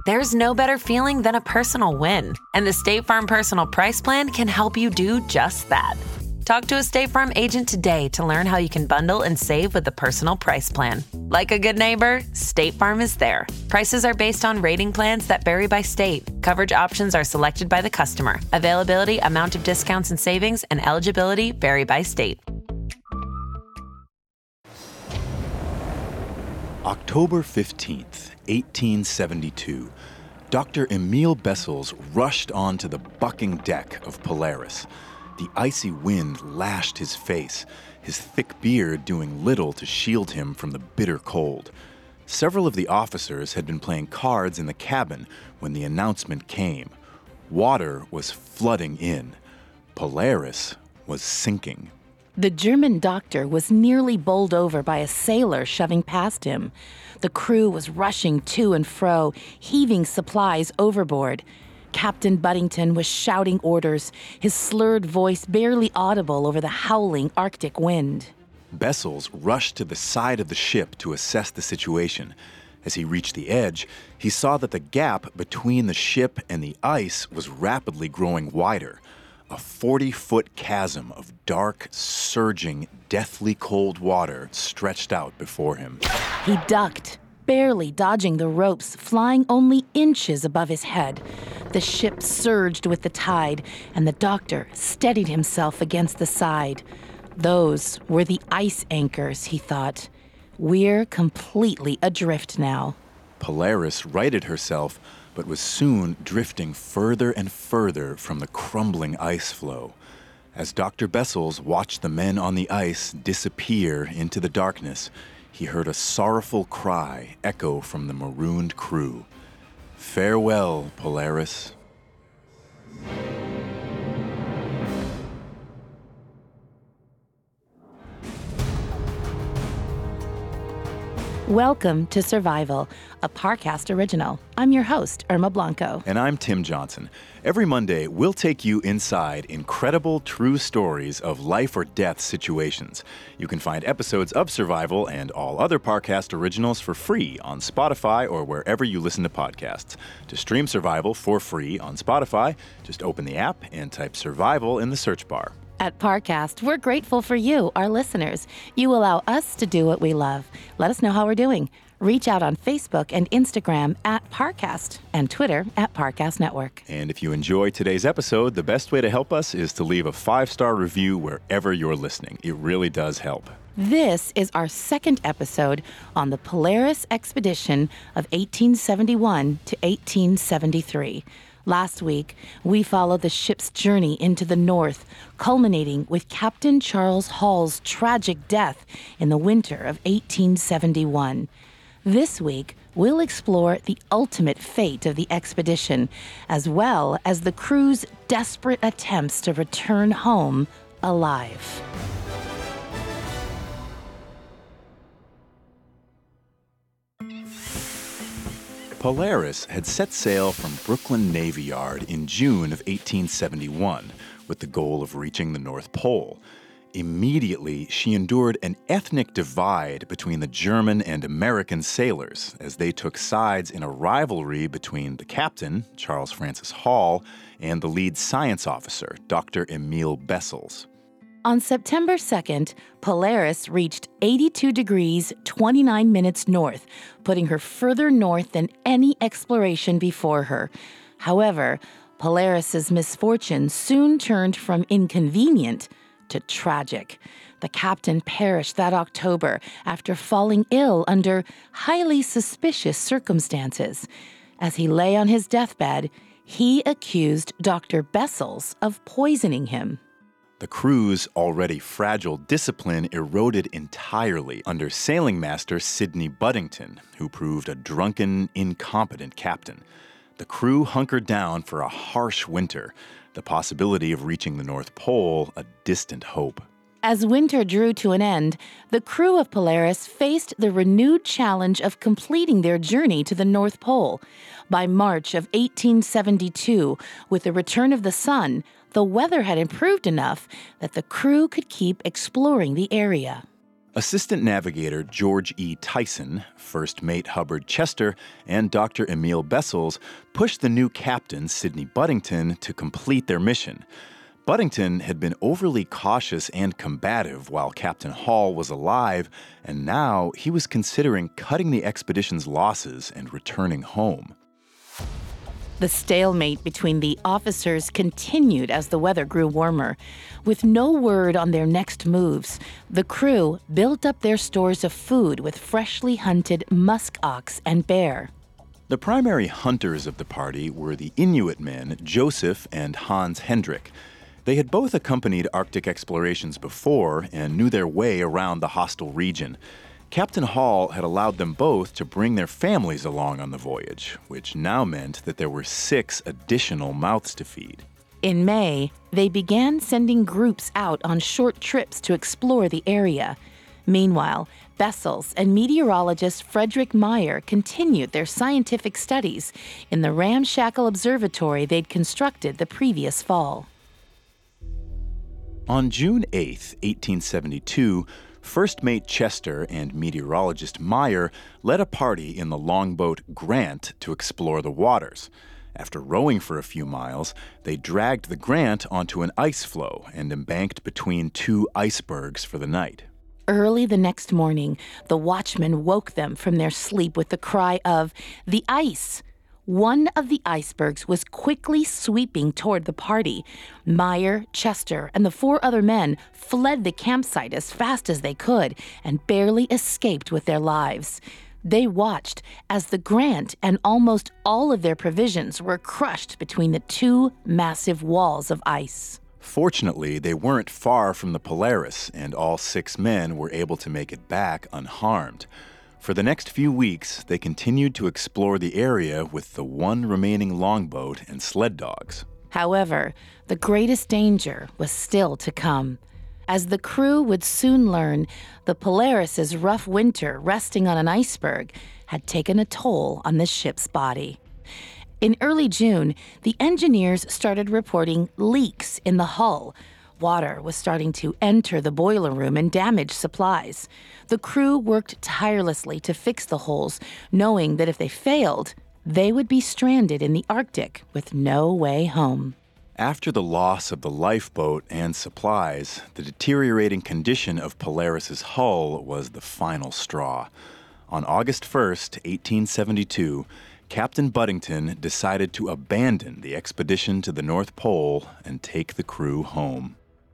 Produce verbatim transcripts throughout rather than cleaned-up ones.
There's no better feeling than a personal win, and the State Farm Personal Price Plan can help you do just that. Talk to a State Farm agent today to learn how you can bundle and save with the Personal Price Plan. Like a good neighbor, State Farm is there. Prices are based on rating plans that vary by state. Coverage options are selected by the customer. Availability, amount of discounts and savings, and eligibility vary by state. October fifteenth, eighteen seventy-two, Doctor Emil Bessels rushed onto the bucking deck of Polaris. The icy wind lashed his face, his thick beard doing little to shield him from the bitter cold. Several of the officers had been playing cards in the cabin when the announcement came. Water was flooding in. Polaris was sinking. The German doctor was nearly bowled over by a sailor shoving past him. The crew was rushing to and fro, heaving supplies overboard. Captain Buddington was shouting orders, his slurred voice barely audible over the howling Arctic wind. Bessels rushed to the side of the ship to assess the situation. As he reached the edge, he saw that the gap between the ship and the ice was rapidly growing wider. A forty-foot chasm of dark, surging, deathly cold water stretched out before him. He ducked, barely dodging the ropes flying only inches above his head. The ship surged with the tide, and the doctor steadied himself against the side. Those were the ice anchors, he thought. We're completely adrift now. Polaris righted herself, but was soon drifting further and further from the crumbling ice floe. As Doctor Bessels watched the men on the ice disappear into the darkness, he heard a sorrowful cry echo from the marooned crew. Farewell, Polaris. Welcome to Survival, a Parcast original. I'm your host, Irma Blanco. And I'm Tim Johnson. Every Monday, we'll take you inside incredible true stories of life or death situations. You can find episodes of Survival and all other Parcast originals for free on Spotify or wherever you listen to podcasts. To stream Survival for free on Spotify, just open the app and type Survival in the search bar. At Parcast, we're grateful for you, our listeners. You allow us to do what we love. Let us know how we're doing. Reach out on Facebook and Instagram at Parcast and Twitter at Parcast Network. And if you enjoy today's episode, the best way to help us is to leave a five-star review wherever you're listening. It really does help. This is our second episode on the Polaris expedition of eighteen seventy-one to eighteen seventy-three. Last week, we followed the ship's journey into the north, culminating with Captain Charles Hall's tragic death in the winter of eighteen seventy-one. This week, we'll explore the ultimate fate of the expedition, as well as the crew's desperate attempts to return home alive. Polaris had set sail from Brooklyn Navy Yard in June of eighteen seventy-one with the goal of reaching the North Pole. Immediately, she endured an ethnic divide between the German and American sailors as they took sides in a rivalry between the captain, Charles Francis Hall, and the lead science officer, Doctor Emil Bessels. On September second, Polaris reached eighty-two degrees, twenty-nine minutes north, putting her further north than any exploration before her. However, Polaris's misfortune soon turned from inconvenient to tragic. The captain perished that October after falling ill under highly suspicious circumstances. As he lay on his deathbed, he accused Doctor Bessels of poisoning him. The crew's already fragile discipline eroded entirely under sailing master Sidney Buddington, who proved a drunken, incompetent captain. The crew hunkered down for a harsh winter, the possibility of reaching the North Pole a distant hope. As winter drew to an end, the crew of Polaris faced the renewed challenge of completing their journey to the North Pole. By March of eighteen seventy-two, with the return of the sun, the weather had improved enough that the crew could keep exploring the area. Assistant Navigator George E. Tyson, First Mate Hubbard Chester, and Doctor Emil Bessels pushed the new captain, Sidney Buddington, to complete their mission. Buddington had been overly cautious and combative while Captain Hall was alive, and now he was considering cutting the expedition's losses and returning home. The stalemate between the officers continued as the weather grew warmer. With no word on their next moves, the crew built up their stores of food with freshly hunted musk ox and bear. The primary hunters of the party were the Inuit men, Joseph and Hans Hendrik. They had both accompanied Arctic explorations before and knew their way around the hostile region. Captain Hall had allowed them both to bring their families along on the voyage, which now meant that there were six additional mouths to feed. In May, they began sending groups out on short trips to explore the area. Meanwhile, Bessels and meteorologist Frederick Meyer continued their scientific studies in the ramshackle observatory they'd constructed the previous fall. On June eighth, eighteen seventy-two, First Mate Chester and meteorologist Meyer led a party in the longboat Grant to explore the waters. After rowing for a few miles, they dragged the Grant onto an ice floe and embanked between two icebergs for the night. Early the next morning, the watchman woke them from their sleep with the cry of, "The ice!" One of the icebergs was quickly sweeping toward the party. Meyer, Chester, and the four other men fled the campsite as fast as they could and barely escaped with their lives. They watched as the Grant and almost all of their provisions were crushed between the two massive walls of ice. Fortunately, they weren't far from the Polaris, and all six men were able to make it back unharmed. For the next few weeks, they continued to explore the area with the one remaining longboat and sled dogs. However, the greatest danger was still to come. As the crew would soon learn, the Polaris's rough winter resting on an iceberg had taken a toll on the ship's body. In early June, the engineers started reporting leaks in the hull. Water was starting to enter the boiler room and damage supplies. The crew worked tirelessly to fix the holes, knowing that if they failed, they would be stranded in the Arctic with no way home. After the loss of the lifeboat and supplies, the deteriorating condition of Polaris's hull was the final straw. On August first, eighteen seventy-two, Captain Buddington decided to abandon the expedition to the North Pole and take the crew home.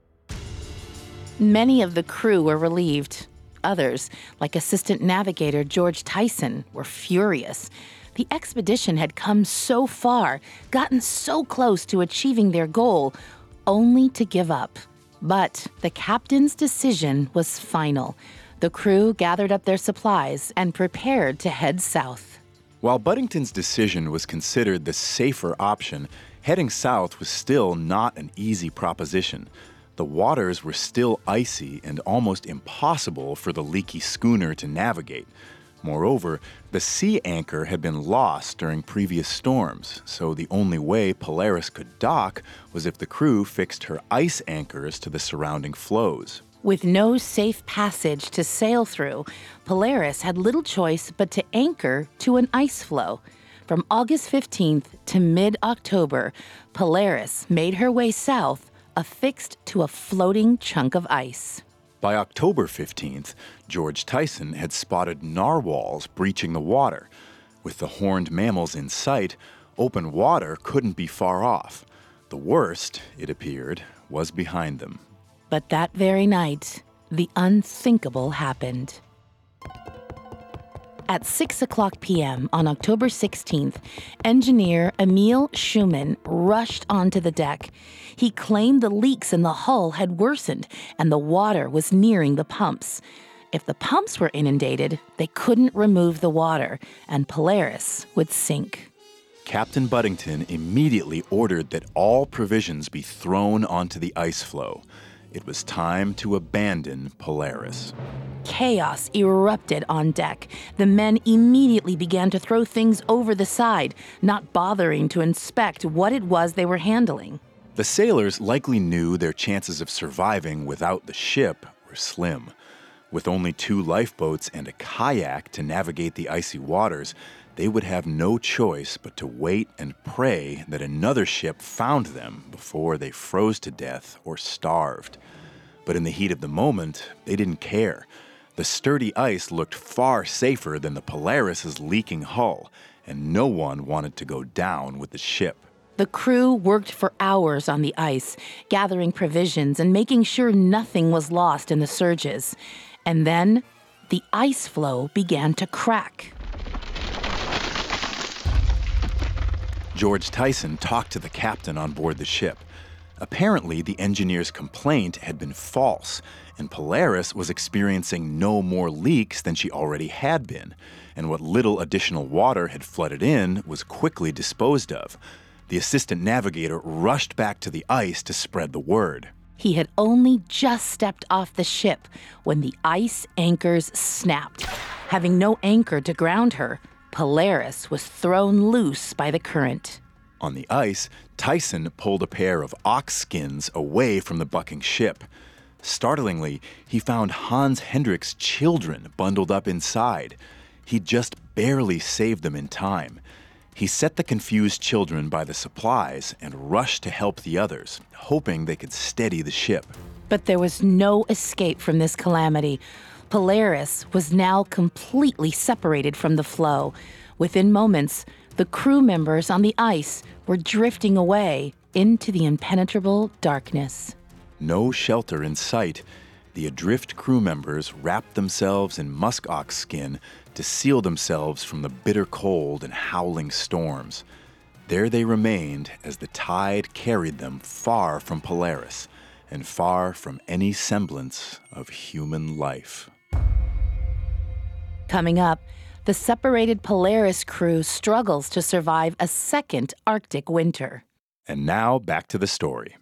Many of the crew were relieved. Others, like Assistant Navigator George Tyson, were furious. The expedition had come so far, gotten so close to achieving their goal, only to give up. But the captain's decision was final. The crew gathered up their supplies and prepared to head south. While Buddington's decision was considered the safer option, heading south was still not an easy proposition. The waters were still icy and almost impossible for the leaky schooner to navigate. Moreover, the sea anchor had been lost during previous storms, so the only way Polaris could dock was if the crew fixed her ice anchors to the surrounding floes. With no safe passage to sail through, Polaris had little choice but to anchor to an ice floe. From August fifteenth to mid-October, Polaris made her way south, affixed to a floating chunk of ice. By October fifteenth, George Tyson had spotted narwhals breaching the water. With the horned mammals in sight, open water couldn't be far off. The worst, it appeared, was behind them. But that very night, the unthinkable happened. At six o'clock p.m. on October sixteenth, engineer Emil Schumann rushed onto the deck. He claimed the leaks in the hull had worsened and the water was nearing the pumps. If the pumps were inundated, they couldn't remove the water, and Polaris would sink. Captain Buddington immediately ordered that all provisions be thrown onto the ice floe. It was time to abandon Polaris. Chaos erupted on deck. The men immediately began to throw things over the side, not bothering to inspect what it was they were handling. The sailors likely knew their chances of surviving without the ship were slim. With only two lifeboats and a kayak to navigate the icy waters, they would have no choice but to wait and pray that another ship found them before they froze to death or starved. But in the heat of the moment, they didn't care. The sturdy ice looked far safer than the Polaris's leaking hull, and no one wanted to go down with the ship. The crew worked for hours on the ice, gathering provisions and making sure nothing was lost in the surges. And then the ice floe began to crack. George Tyson talked to the captain on board the ship. Apparently, the engineer's complaint had been false, and Polaris was experiencing no more leaks than she already had been, and what little additional water had flooded in was quickly disposed of. The assistant navigator rushed back to the ice to spread the word. He had only just stepped off the ship when the ice anchors snapped. Having no anchor to ground her, Polaris was thrown loose by the current. On the ice, Tyson pulled a pair of ox skins away from the bucking ship. Startlingly, he found Hans Hendrik's children bundled up inside. He'd just barely saved them in time. He set the confused children by the supplies and rushed to help the others, hoping they could steady the ship. But there was no escape from this calamity. Polaris was now completely separated from the floe. Within moments, the crew members on the ice were drifting away into the impenetrable darkness. No shelter in sight. The adrift crew members wrapped themselves in muskox skin to seal themselves from the bitter cold and howling storms. There they remained as the tide carried them far from Polaris and far from any semblance of human life. Coming up, the separated Polaris crew struggles to survive a second Arctic winter. And now back to the story.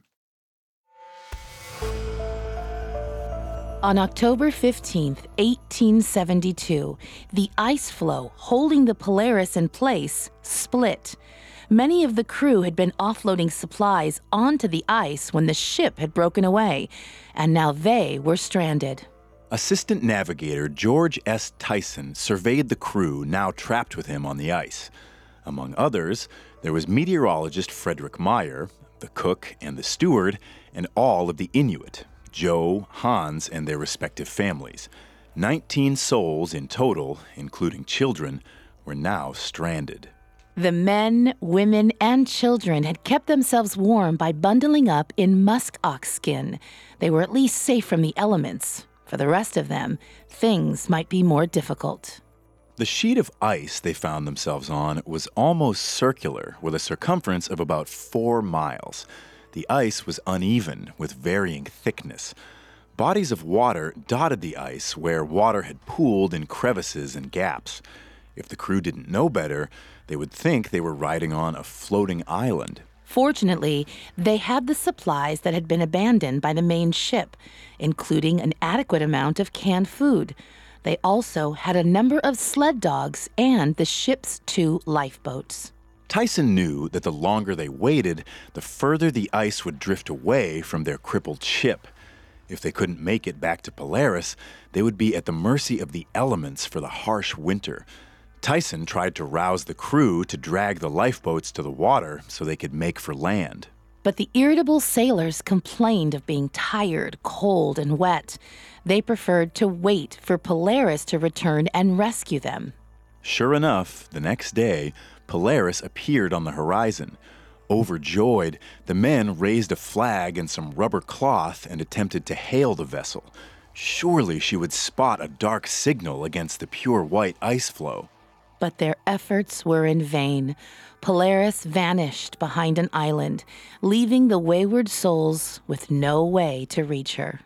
On October fifteenth, eighteen seventy-two, the ice floe holding the Polaris in place split. Many of the crew had been offloading supplies onto the ice when the ship had broken away, and now they were stranded. Assistant navigator George S. Tyson surveyed the crew now trapped with him on the ice. Among others, there was meteorologist Frederick Meyer, the cook and the steward, and all of the Inuit, Joe, Hans, and their respective families. Nineteen souls in total, including children, were now stranded. The men, women, and children had kept themselves warm by bundling up in musk ox skin. They were at least safe from the elements. For the rest of them, things might be more difficult. The sheet of ice they found themselves on was almost circular, with a circumference of about four miles. The ice was uneven, with varying thickness. Bodies of water dotted the ice where water had pooled in crevices and gaps. If the crew didn't know better, they would think they were riding on a floating island. Fortunately, they had the supplies that had been abandoned by the main ship, including an adequate amount of canned food. They also had a number of sled dogs and the ship's two lifeboats. Tyson knew that the longer they waited, the further the ice would drift away from their crippled ship. If they couldn't make it back to Polaris, they would be at the mercy of the elements for the harsh winter. Tyson tried to rouse the crew to drag the lifeboats to the water so they could make for land. But the irritable sailors complained of being tired, cold, and wet. They preferred to wait for Polaris to return and rescue them. Sure enough, the next day, Polaris appeared on the horizon. Overjoyed, the men raised a flag and some rubber cloth and attempted to hail the vessel. Surely she would spot a dark signal against the pure white ice floe. But their efforts were in vain. Polaris vanished behind an island, leaving the wayward souls with no way to reach her.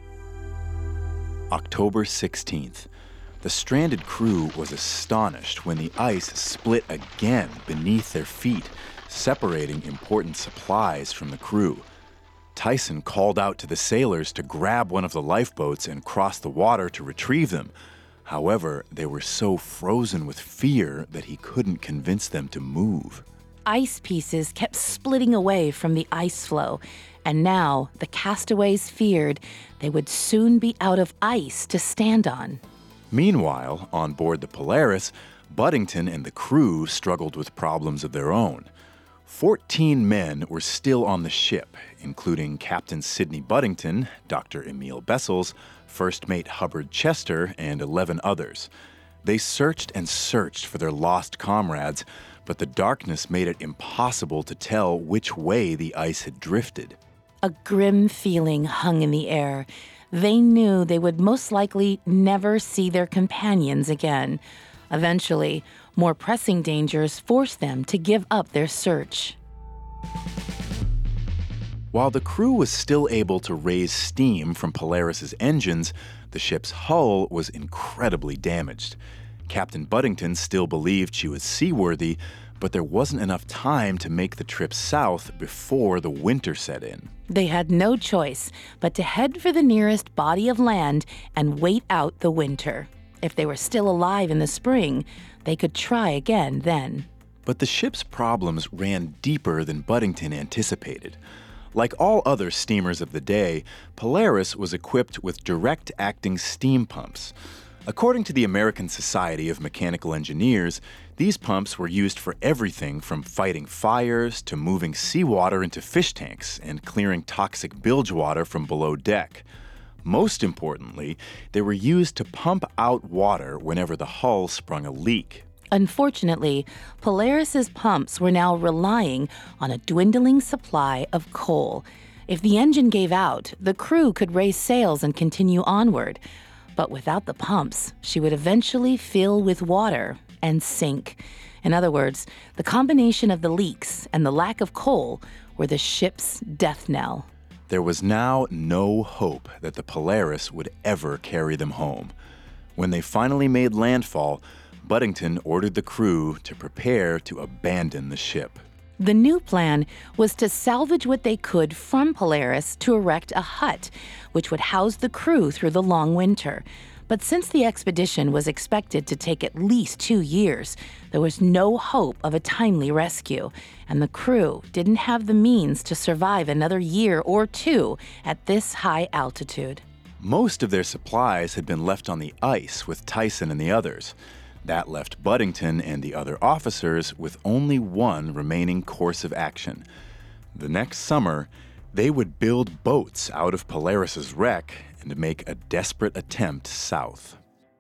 October sixteenth. The stranded crew was astonished when the ice split again beneath their feet, separating important supplies from the crew. Tyson called out to the sailors to grab one of the lifeboats and cross the water to retrieve them. However, they were so frozen with fear that he couldn't convince them to move. Ice pieces kept splitting away from the ice floe, And now the castaways feared they would soon be out of ice to stand on. Meanwhile, on board the Polaris, Buddington and the crew struggled with problems of their own. Fourteen men were still on the ship, including Captain Sidney Buddington, Doctor Emil Bessels, First Mate Hubbard Chester, and eleven others. They searched and searched for their lost comrades, but the darkness made it impossible to tell which way the ice had drifted. A grim feeling hung in the air. They knew they would most likely never see their companions again. Eventually, more pressing dangers forced them to give up their search. While the crew was still able to raise steam from Polaris's engines, the ship's hull was incredibly damaged. Captain Buddington still believed she was seaworthy, but there wasn't enough time to make the trip south before the winter set in. They had no choice but to head for the nearest body of land and wait out the winter. If they were still alive in the spring, they could try again then. But the ship's problems ran deeper than Buddington anticipated. Like all other steamers of the day, Polaris was equipped with direct-acting steam pumps. According to the American Society of Mechanical Engineers, these pumps were used for everything from fighting fires to moving seawater into fish tanks and clearing toxic bilge water from below deck. Most importantly, they were used to pump out water whenever the hull sprung a leak. Unfortunately, Polaris's pumps were now relying on a dwindling supply of coal. If the engine gave out, the crew could raise sails and continue onward. But without the pumps, she would eventually fill with water and sink. In other words, the combination of the leaks and the lack of coal were the ship's death knell. There was now no hope that the Polaris would ever carry them home. When they finally made landfall, Buddington ordered the crew to prepare to abandon the ship. The new plan was to salvage what they could from Polaris to erect a hut, which would house the crew through the long winter. But since the expedition was expected to take at least two years, there was no hope of a timely rescue, and the crew didn't have the means to survive another year or two at this high altitude. Most of their supplies had been left on the ice with Tyson and the others. That left Buddington and the other officers with only one remaining course of action. The next summer, they would build boats out of Polaris's wreck and make a desperate attempt south.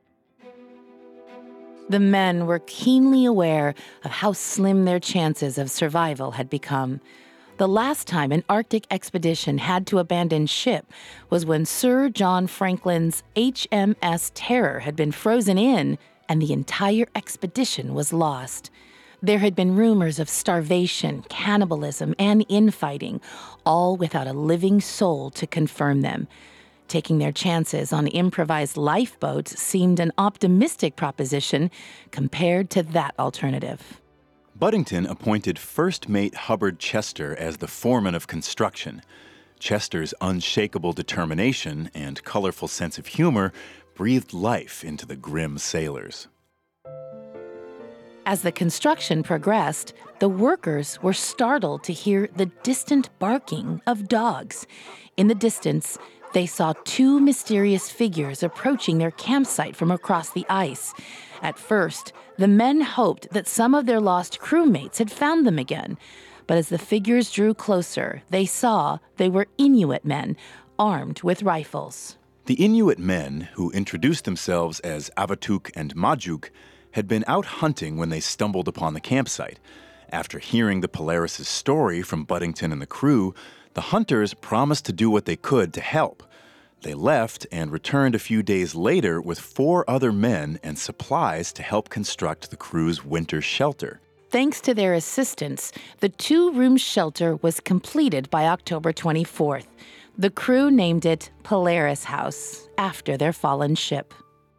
The men were keenly aware of how slim their chances of survival had become. The last time an Arctic expedition had to abandon ship was when Sir John Franklin's H M S Terror had been frozen in and the entire expedition was lost. There had been rumors of starvation, cannibalism, and infighting, all without a living soul to confirm them. Taking their chances on improvised lifeboats seemed an optimistic proposition compared to that alternative. Buddington appointed First Mate Hubbard Chester as the foreman of construction. Chester's unshakable determination and colorful sense of humor breathed life into the grim sailors. As the construction progressed, the workers were startled to hear the distant barking of dogs. In the distance, they saw two mysterious figures approaching their campsite from across the ice. At first, the men hoped that some of their lost crewmates had found them again. But as the figures drew closer, they saw they were Inuit men, armed with rifles. The Inuit men, who introduced themselves as Avatuk and Majuk, had been out hunting when they stumbled upon the campsite. After hearing the Polaris's story from Buddington and the crew, the hunters promised to do what they could to help. They left and returned a few days later with four other men and supplies to help construct the crew's winter shelter. Thanks to their assistance, the two-room shelter was completed by October twenty-fourth. The crew named it Polaris House, after their fallen ship.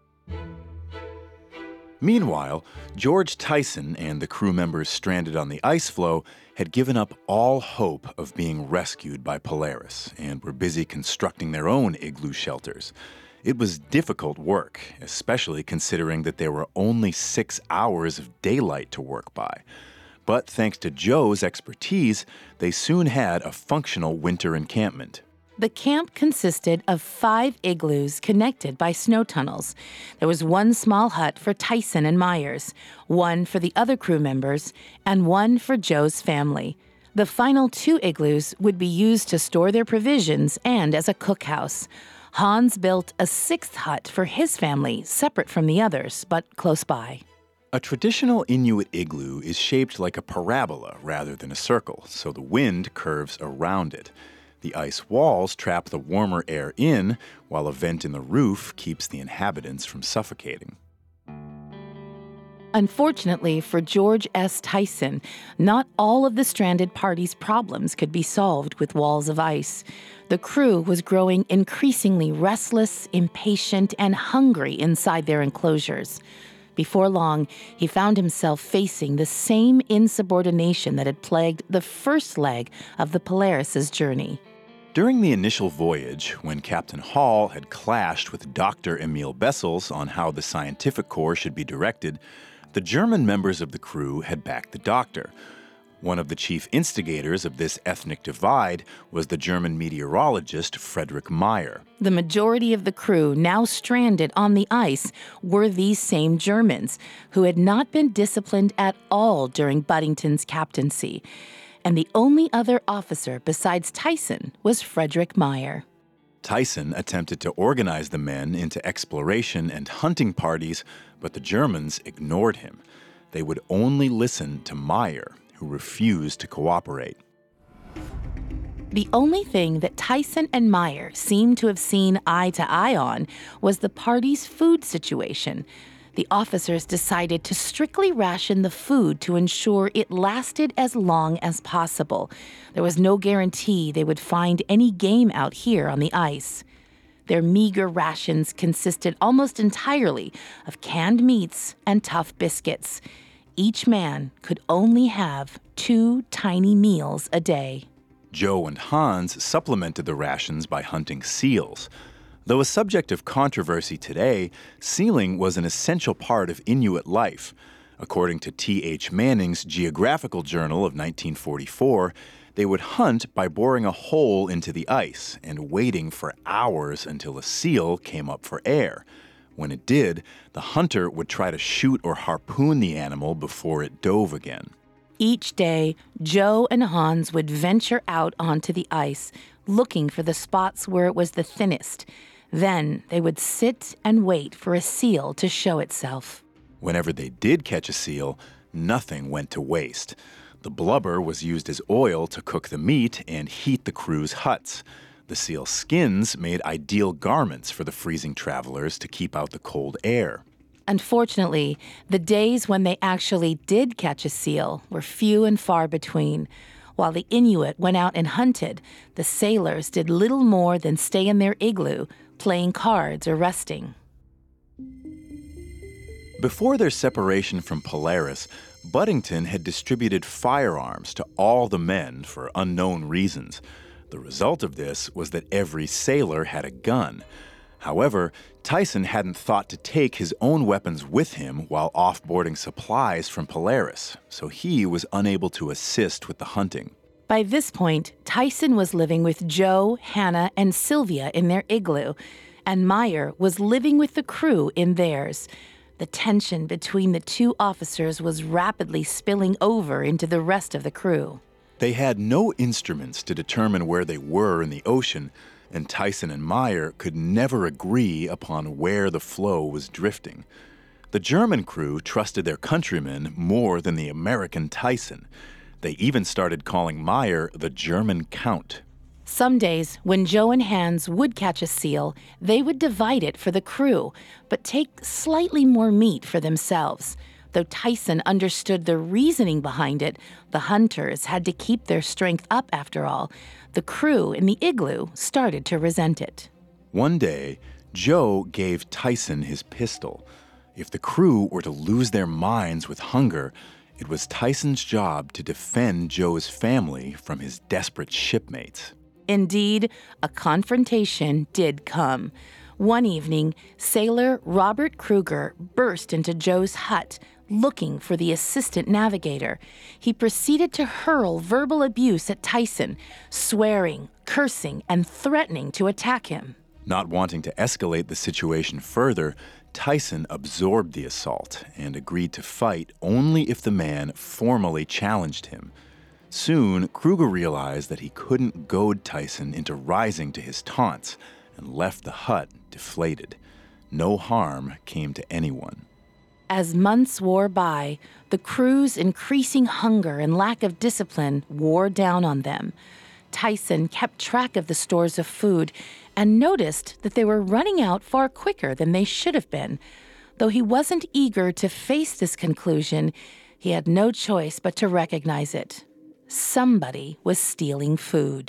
Meanwhile, George Tyson and the crew members stranded on the ice floe had given up all hope of being rescued by Polaris and were busy constructing their own igloo shelters. It was difficult work, especially considering that there were only six hours of daylight to work by. But thanks to Joe's expertise, they soon had a functional winter encampment. The camp consisted of five igloos connected by snow tunnels. There was one small hut for Tyson and Myers, one for the other crew members, and one for Joe's family. The final two igloos would be used to store their provisions and as a cookhouse. Hans built a sixth hut for his family, separate from the others, but close by. A traditional Inuit igloo is shaped like a parabola rather than a circle, so the wind curves around it. The ice walls trap the warmer air in, while a vent in the roof keeps the inhabitants from suffocating. Unfortunately for George S. Tyson, not all of the stranded party's problems could be solved with walls of ice. The crew was growing increasingly restless, impatient, and hungry inside their enclosures. Before long, he found himself facing the same insubordination that had plagued the first leg of the Polaris's journey. During the initial voyage, when Captain Hall had clashed with Doctor Emil Bessels on how the scientific corps should be directed, the German members of the crew had backed the doctor. One of the chief instigators of this ethnic divide was the German meteorologist Friedrich Meyer. The majority of the crew now stranded on the ice were these same Germans, who had not been disciplined at all during Buddington's captaincy. And the only other officer besides Tyson was Friedrich Meyer. Tyson attempted to organize the men into exploration and hunting parties, but the Germans ignored him. They would only listen to Meyer, who refused to cooperate. The only thing that Tyson and Meyer seemed to have seen eye to eye on was the party's food situation. The officers decided to strictly ration the food to ensure it lasted as long as possible. There was no guarantee they would find any game out here on the ice. Their meager rations consisted almost entirely of canned meats and tough biscuits. Each man could only have two tiny meals a day. Joe and Hans supplemented the rations by hunting seals. Though a subject of controversy today, sealing was an essential part of Inuit life. According to T H Manning's Geographical Journal of nineteen forty-four, they would hunt by boring a hole into the ice and waiting for hours until a seal came up for air. When it did, the hunter would try to shoot or harpoon the animal before it dove again. Each day, Joe and Hans would venture out onto the ice, looking for the spots where it was the thinnest. Then they would sit and wait for a seal to show itself. Whenever they did catch a seal, nothing went to waste. The blubber was used as oil to cook the meat and heat the crew's huts. The seal skins made ideal garments for the freezing travelers to keep out the cold air. Unfortunately, the days when they actually did catch a seal were few and far between. While the Inuit went out and hunted, the sailors did little more than stay in their igloo, playing cards or resting. Before their separation from Polaris, Buddington had distributed firearms to all the men for unknown reasons. The result of this was that every sailor had a gun. However, Tyson hadn't thought to take his own weapons with him while offboarding supplies from Polaris, so he was unable to assist with the hunting. By this point, Tyson was living with Joe, Hannah, and Sylvia in their igloo, and Meyer was living with the crew in theirs. The tension between the two officers was rapidly spilling over into the rest of the crew. They had no instruments to determine where they were in the ocean, and Tyson and Meyer could never agree upon where the floe was drifting. The German crew trusted their countrymen more than the American Tyson. They even started calling Meyer the German Count. Some days, when Joe and Hans would catch a seal, they would divide it for the crew, but take slightly more meat for themselves. Though Tyson understood the reasoning behind it, the hunters had to keep their strength up after all. The crew in the igloo started to resent it. One day, Joe gave Tyson his pistol. If the crew were to lose their minds with hunger, it was Tyson's job to defend Joe's family from his desperate shipmates. Indeed, a confrontation did come. One evening, sailor Robert Kruger burst into Joe's hut, looking for the assistant navigator. He proceeded to hurl verbal abuse at Tyson, swearing, cursing, and threatening to attack him. Not wanting to escalate the situation further, Tyson absorbed the assault and agreed to fight only if the man formally challenged him. Soon, Kruger realized that he couldn't goad Tyson into rising to his taunts and left the hut deflated. No harm came to anyone. As months wore by, the crew's increasing hunger and lack of discipline wore down on them. Tyson kept track of the stores of food and noticed that they were running out far quicker than they should have been. Though he wasn't eager to face this conclusion, he had no choice but to recognize it. Somebody was stealing food.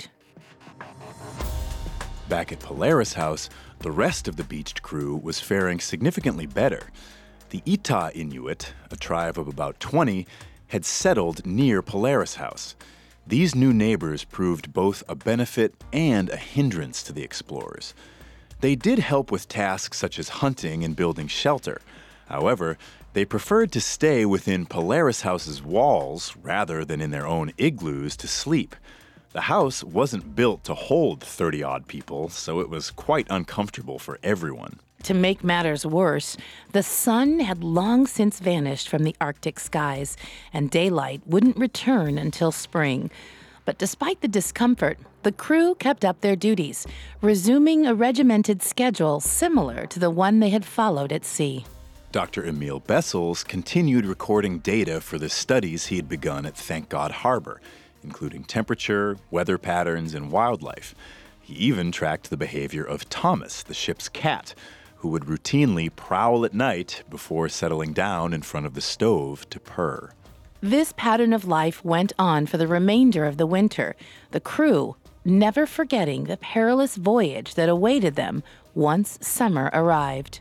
Back at Polaris House, the rest of the beached crew was faring significantly better. The Ita Inuit, a tribe of about twenty, had settled near Polaris House. These new neighbors proved both a benefit and a hindrance to the explorers. They did help with tasks such as hunting and building shelter. However, they preferred to stay within Polaris House's walls rather than in their own igloos to sleep. The house wasn't built to hold thirty-odd people, so it was quite uncomfortable for everyone. To make matters worse, the sun had long since vanished from the Arctic skies, and daylight wouldn't return until spring. But despite the discomfort, the crew kept up their duties, resuming a regimented schedule similar to the one they had followed at sea. Doctor Emil Bessels continued recording data for the studies he had begun at Thank God Harbor, including temperature, weather patterns, and wildlife. He even tracked the behavior of Thomas, the ship's cat, who would routinely prowl at night before settling down in front of the stove to purr. This pattern of life went on for the remainder of the winter, the crew never forgetting the perilous voyage that awaited them once summer arrived.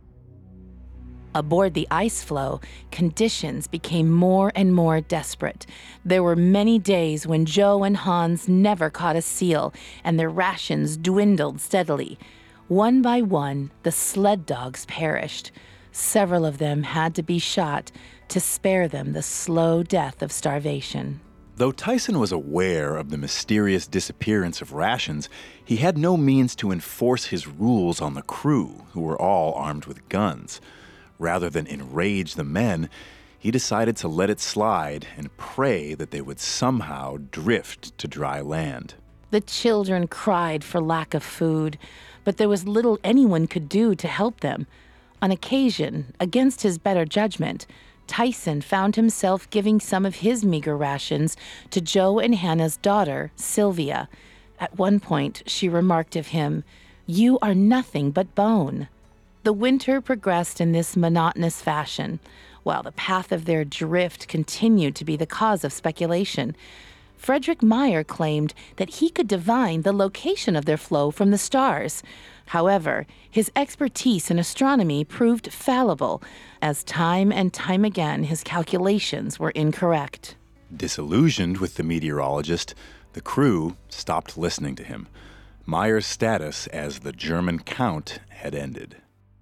Aboard the ice floe, conditions became more and more desperate. There were many days when Joe and Hans never caught a seal, and their rations dwindled steadily. One by one, the sled dogs perished. Several of them had to be shot to spare them the slow death of starvation. Though Tyson was aware of the mysterious disappearance of rations, he had no means to enforce his rules on the crew, who were all armed with guns. Rather than enrage the men, he decided to let it slide and pray that they would somehow drift to dry land. The children cried for lack of food, but there was little anyone could do to help them. On occasion, against his better judgment, Tyson found himself giving some of his meager rations to Joe and Hannah's daughter, Sylvia. At one point, she remarked of him, "You are nothing but bone." The winter progressed in this monotonous fashion, while the path of their drift continued to be the cause of speculation. Frederick Meyer claimed that he could divine the location of their flow from the stars. However, his expertise in astronomy proved fallible, as time and time again his calculations were incorrect. Disillusioned with the meteorologist, the crew stopped listening to him. Meyer's status as the German Count had ended.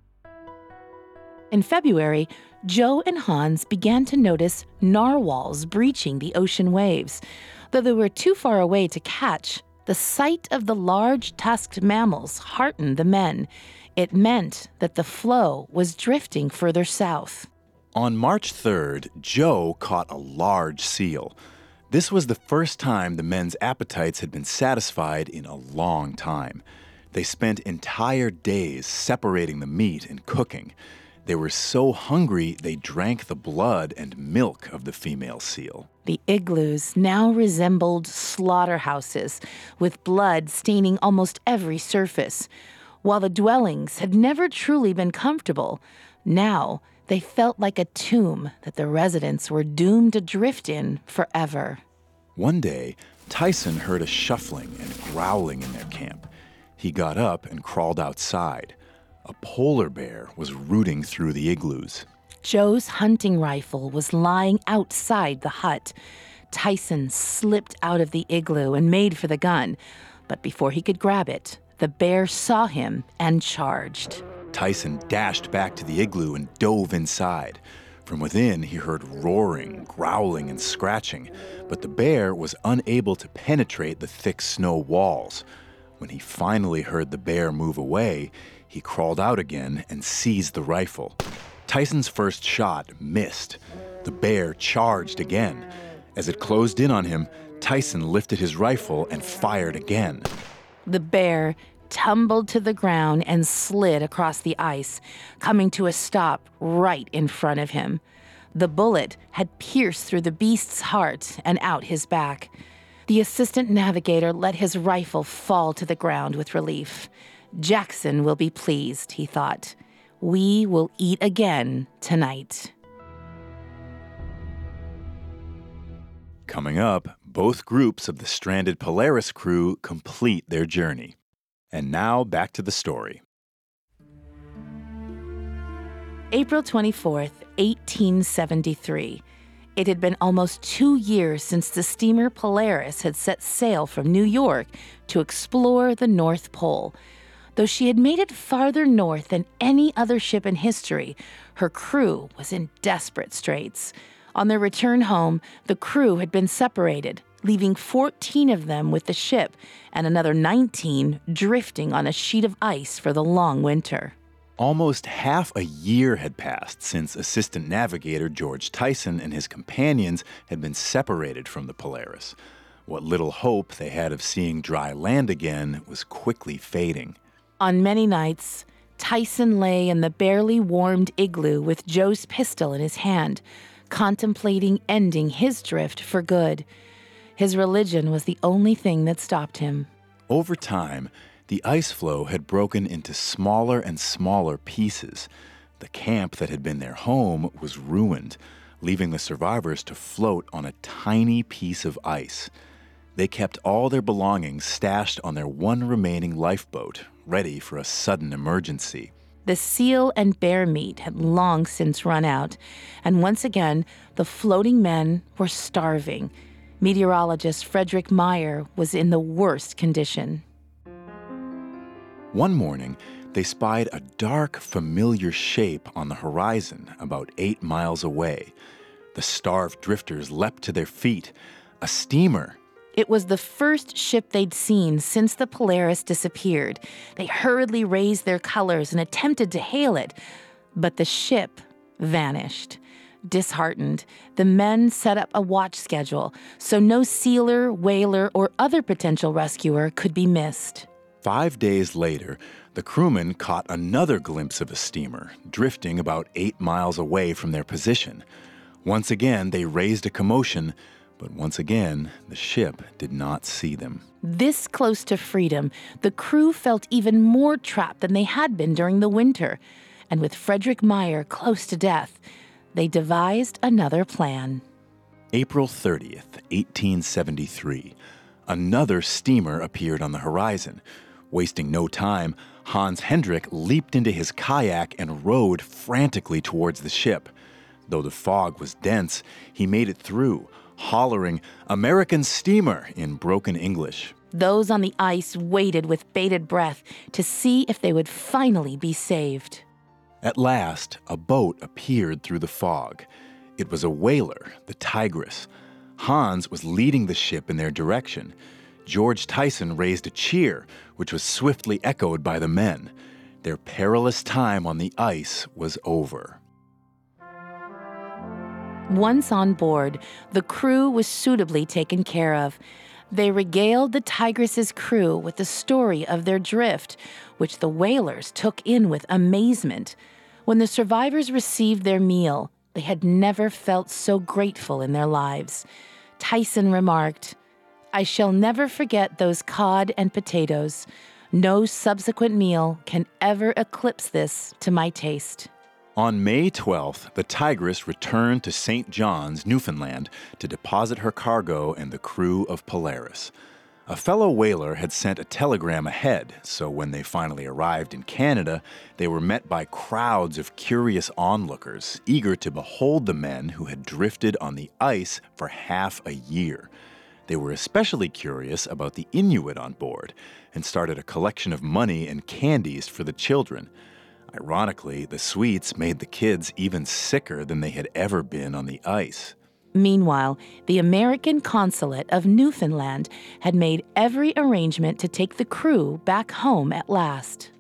In February, Joe and Hans began to notice narwhals breaching the ocean waves. Though they were too far away to catch, the sight of the large tusked mammals heartened the men. It meant that the floe was drifting further south. On March third, Joe caught a large seal. This was the first time the men's appetites had been satisfied in a long time. They spent entire days separating the meat and cooking. They were so hungry they drank the blood and milk of the female seal. The igloos now resembled slaughterhouses, with blood staining almost every surface. While the dwellings had never truly been comfortable, now they felt like a tomb that the residents were doomed to drift in forever. One day, Tyson heard a shuffling and growling in their camp. He got up and crawled outside. A polar bear was rooting through the igloos. Joe's hunting rifle was lying outside the hut. Tyson slipped out of the igloo and made for the gun, but before he could grab it, the bear saw him and charged. Tyson dashed back to the igloo and dove inside. From within, he heard roaring, growling, and scratching, but the bear was unable to penetrate the thick snow walls. When he finally heard the bear move away, he crawled out again and seized the rifle. Tyson's first shot missed. The bear charged again. As it closed in on him, Tyson lifted his rifle and fired again. The bear tumbled to the ground and slid across the ice, coming to a stop right in front of him. The bullet had pierced through the beast's heart and out his back. The assistant navigator let his rifle fall to the ground with relief. Jackson will be pleased, he thought. We will eat again tonight. Coming up, both groups of the stranded Polaris crew complete their journey. And now back to the story. April twenty-fourth, eighteen seventy-three. It had been almost two years since the steamer Polaris had set sail from New York to explore the North Pole. Though she had made it farther north than any other ship in history, her crew was in desperate straits. On their return home, the crew had been separated, leaving fourteen of them with the ship and another nineteen drifting on a sheet of ice for the long winter. Almost half a year had passed since Assistant Navigator George Tyson and his companions had been separated from the Polaris. What little hope they had of seeing dry land again was quickly fading. On many nights, Tyson lay in the barely warmed igloo with Joe's pistol in his hand, contemplating ending his drift for good. His religion was the only thing that stopped him. Over time, the ice floe had broken into smaller and smaller pieces. The camp that had been their home was ruined, leaving the survivors to float on a tiny piece of ice. They kept all their belongings stashed on their one remaining lifeboat, ready for a sudden emergency. The seal and bear meat had long since run out, and once again, the floating men were starving. Meteorologist Frederick Meyer was in the worst condition. One morning, they spied a dark, familiar shape on the horizon about eight miles away. The starved drifters leapt to their feet. A steamer. It was the first ship they'd seen since the Polaris disappeared. They hurriedly raised their colors and attempted to hail it, but the ship vanished. Disheartened, the men set up a watch schedule so no sealer, whaler, or other potential rescuer could be missed. Five days later, the crewmen caught another glimpse of a steamer, drifting about eight miles away from their position. Once again, they raised a commotion, but once again, the ship did not see them. This close to freedom, the crew felt even more trapped than they had been during the winter. And with Frederick Meyer close to death, they devised another plan. April thirtieth, eighteen seventy-three. Another steamer appeared on the horizon. Wasting no time, Hans Hendrik leaped into his kayak and rowed frantically towards the ship. Though the fog was dense, he made it through, hollering, "American steamer," in broken English. Those on the ice waited with bated breath to see if they would finally be saved. At last, a boat appeared through the fog. It was a whaler, the Tigris. Hans was leading the ship in their direction. George Tyson raised a cheer, which was swiftly echoed by the men. Their perilous time on the ice was over. Once on board, the crew was suitably taken care of. They regaled the Tigris's crew with the story of their drift, which the whalers took in with amazement. When the survivors received their meal, they had never felt so grateful in their lives. Tyson remarked, "I shall never forget those cod and potatoes. No subsequent meal can ever eclipse this to my taste." On May twelfth, the Tigris returned to Saint John's, Newfoundland, to deposit her cargo and the crew of Polaris. A fellow whaler had sent a telegram ahead, so when they finally arrived in Canada, they were met by crowds of curious onlookers, eager to behold the men who had drifted on the ice for half a year. They were especially curious about the Inuit on board and started a collection of money and candies for the children. Ironically, the sweets made the kids even sicker than they had ever been on the ice. Meanwhile, the American consulate of Newfoundland had made every arrangement to take the crew back home at last.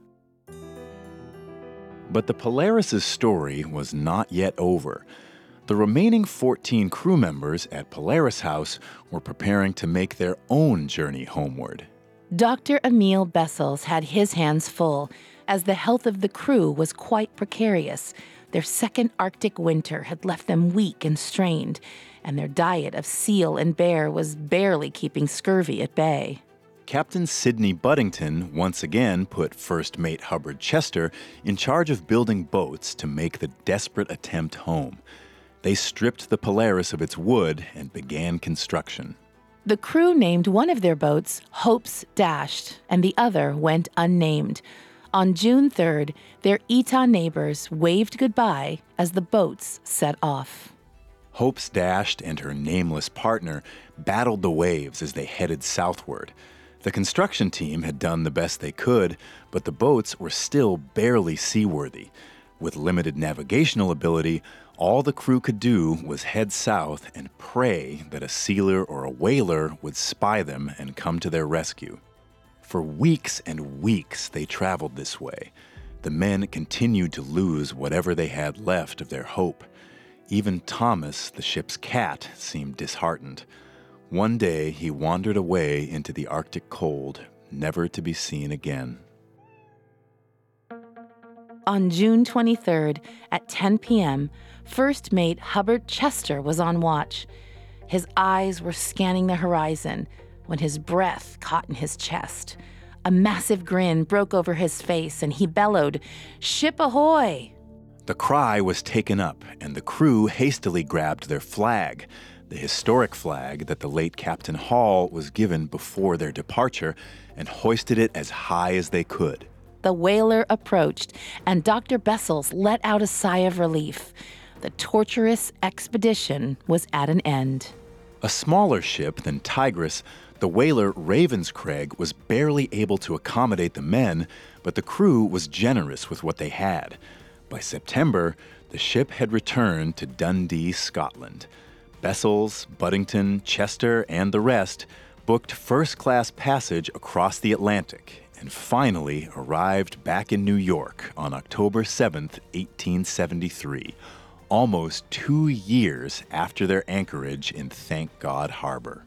But the Polaris' story was not yet over. The remaining fourteen crew members at Polaris House were preparing to make their own journey homeward. Doctor Emil Bessels had his hands full, as the health of the crew was quite precarious. Their second Arctic winter had left them weak and strained, and their diet of seal and bear was barely keeping scurvy at bay. Captain Sidney Buddington once again put First Mate Hubbard Chester in charge of building boats to make the desperate attempt home. They stripped the Polaris of its wood and began construction. The crew named one of their boats Hope's Dashed, and the other went unnamed. On June third, their Etah neighbors waved goodbye as the boats set off. Hope's Dashed and her nameless partner battled the waves as they headed southward. The construction team had done the best they could, but the boats were still barely seaworthy. With limited navigational ability, all the crew could do was head south and pray that a sealer or a whaler would spy them and come to their rescue. For weeks and weeks they traveled this way. The men continued to lose whatever they had left of their hope. Even Thomas, the ship's cat, seemed disheartened. One day he wandered away into the Arctic cold, never to be seen again. On June twenty-third at ten p.m., First Mate Hubbard Chester was on watch. His eyes were scanning the horizon when his breath caught in his chest. A massive grin broke over his face and he bellowed, "Ship ahoy!" The cry was taken up and the crew hastily grabbed their flag, the historic flag that the late Captain Hall was given before their departure, and hoisted it as high as they could. The whaler approached, and Doctor Bessels let out a sigh of relief. The torturous expedition was at an end. A smaller ship than Tigris, the whaler Ravenscraig was barely able to accommodate the men, but the crew was generous with what they had. By September, the ship had returned to Dundee, Scotland. Bessels, Buddington, Chester, and the rest booked first-class passage across the Atlantic and finally arrived back in New York on October seventh, eighteen seventy-three, almost two years after their anchorage in Thank God Harbor.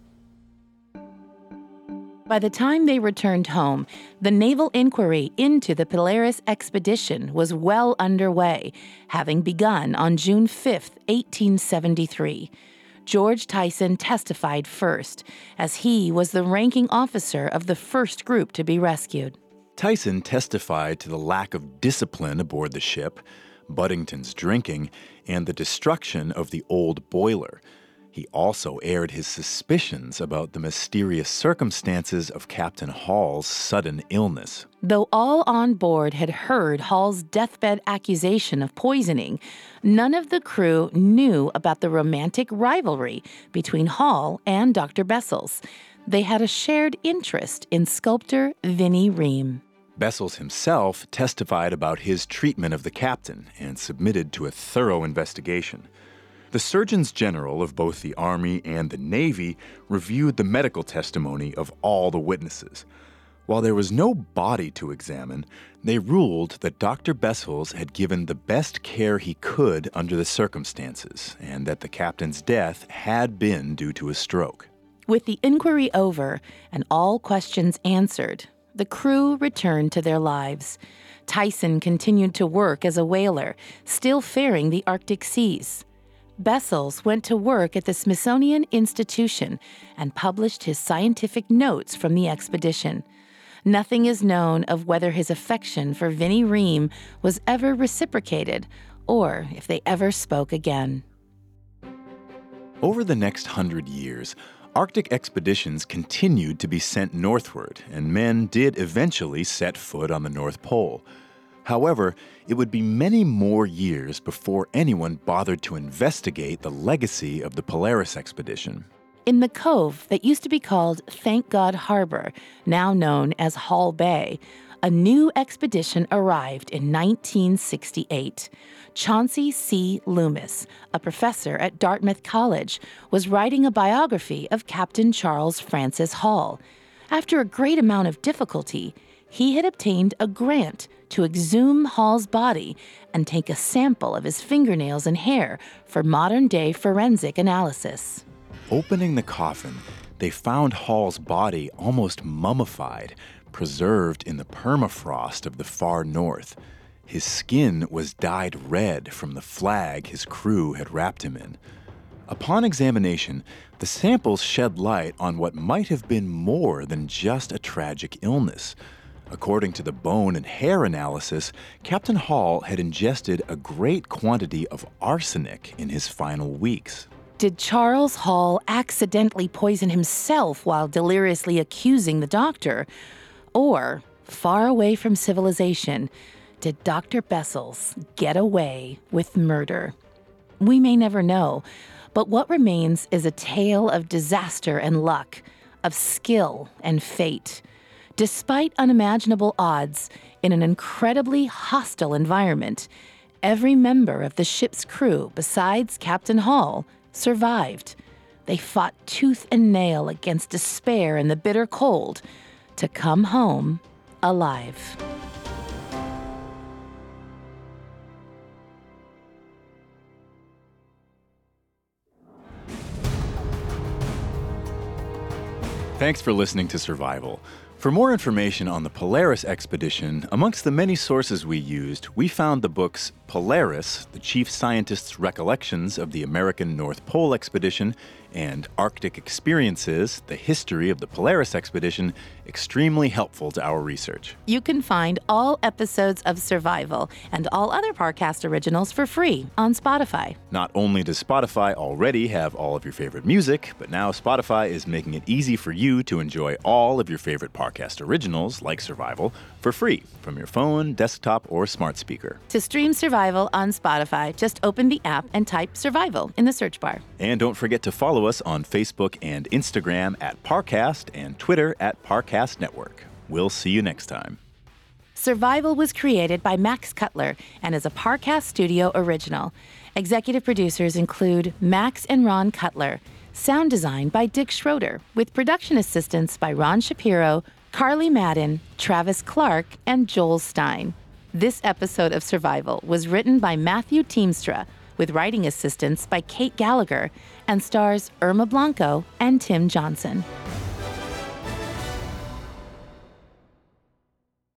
By the time they returned home, the naval inquiry into the Polaris expedition was well underway, having begun on June fifth, eighteen seventy-three. George Tyson testified first, as he was the ranking officer of the first group to be rescued. Tyson testified to the lack of discipline aboard the ship, Buddington's drinking, and the destruction of the old boiler. He also aired his suspicions about the mysterious circumstances of Captain Hall's sudden illness. Though all on board had heard Hall's deathbed accusation of poisoning, none of the crew knew about the romantic rivalry between Hall and Doctor Bessels. They had a shared interest in sculptor Vinnie Ream. Bessels himself testified about his treatment of the captain and submitted to a thorough investigation. The Surgeons General of both the Army and the Navy reviewed the medical testimony of all the witnesses. While there was no body to examine, they ruled that Doctor Bessels had given the best care he could under the circumstances, and that the captain's death had been due to a stroke. With the inquiry over and all questions answered, the crew returned to their lives. Tyson continued to work as a whaler, still faring the Arctic seas. Bessels went to work at the Smithsonian Institution and published his scientific notes from the expedition. Nothing is known of whether his affection for Vinnie Ream was ever reciprocated or if they ever spoke again. Over the next hundred years, Arctic expeditions continued to be sent northward, and men did eventually set foot on the North Pole. However, it would be many more years before anyone bothered to investigate the legacy of the Polaris expedition. In the cove that used to be called Thank God Harbor, now known as Hall Bay, a new expedition arrived in nineteen sixty-eight. Chauncey C. Loomis, a professor at Dartmouth College, was writing a biography of Captain Charles Francis Hall. After a great amount of difficulty, he had obtained a grant to exhume Hall's body and take a sample of his fingernails and hair for modern-day forensic analysis. Opening the coffin, they found Hall's body almost mummified, preserved in the permafrost of the far north. His skin was dyed red from the flag his crew had wrapped him in. Upon examination, the samples shed light on what might have been more than just a tragic illness. According to the bone and hair analysis, Captain Hall had ingested a great quantity of arsenic in his final weeks. Did Charles Hall accidentally poison himself while deliriously accusing the doctor? Or, far away from civilization, did Doctor Bessels get away with murder? We may never know, but what remains is a tale of disaster and luck, of skill and fate. Despite unimaginable odds, in an incredibly hostile environment, every member of the ship's crew, besides Captain Hall, survived. They fought tooth and nail against despair and the bitter cold to come home alive. Thanks for listening to Survival. For more information on the Polaris expedition, amongst the many sources we used, we found the books Polaris, the Chief Scientist's Recollections of the American North Pole Expedition, and Arctic Experiences, the History of the Polaris Expedition, extremely helpful to our research. You can find all episodes of Survival and all other Parcast originals for free on Spotify. Not only does Spotify already have all of your favorite music, but now Spotify is making it easy for you to enjoy all of your favorite Parcast originals, like Survival, for free from your phone, desktop, or smart speaker. To stream Survival on Spotify, just open the app and type Survival in the search bar. And don't forget to follow us on Facebook and Instagram at Parcast and Twitter at Parcast Network. We'll see you next time. Survival was created by Max Cutler and is a Parcast Studio original. Executive producers include Max and Ron Cutler. Sound design by Dick Schroeder, with production assistance by Ron Shapiro, Carly Madden, Travis Clark, and Joel Stein. This episode of Survival was written by Matthew Teamstra, with writing assistance by Kate Gallagher, and stars Irma Blanco and Tim Johnson.